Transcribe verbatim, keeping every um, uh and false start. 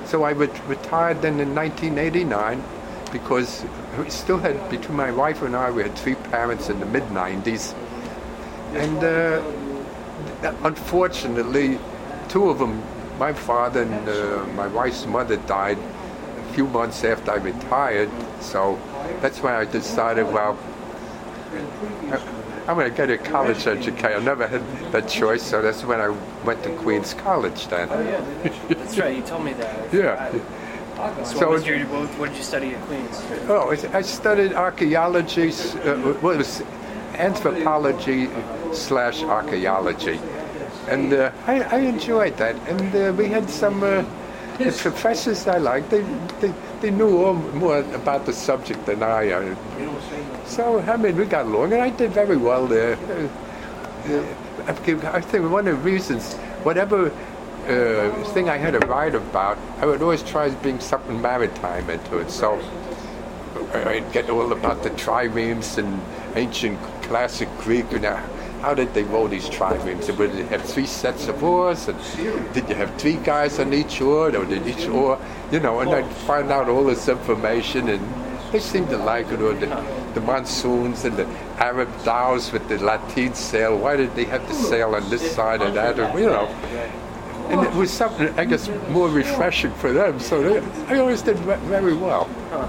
So I re- retired then in nineteen eighty-nine because we still had, between my wife and I, we had three parents in the mid nineties. And uh, unfortunately, two of them, my father and uh, my wife's mother, died a few months after I retired. So that's why I decided, well, I'm going to get a college education. I never had that choice, so that's when I went to Queens College then. Oh yeah, that's right. You told me that. Yeah. So, So what, was your, what, what did you study at Queens? Oh, I studied archaeology, uh, well, it was anthropology slash archaeology. And uh, I, I enjoyed that. And uh, we had some uh, the professors I liked. They, they they knew all more about the subject than I. Uh, so, I mean, we got along, and I did very well there. Uh, uh, I think one of the reasons, whatever uh, thing I had to write about, I would always try to bring something maritime into it. So I'd get all about the triremes and ancient classic Greek, and how did they row these triremes? Did they have three sets of oars? And did you have three guys on each oar? Or did each oar, you know, and I'd find out all this information, and they seemed to like it, or the, the monsoons and the Arab dhows with the lateen sail. Why did they have the sail on this side or that? Or, you know. And it was something, I guess, more refreshing for them. So they, I always did very well. Huh.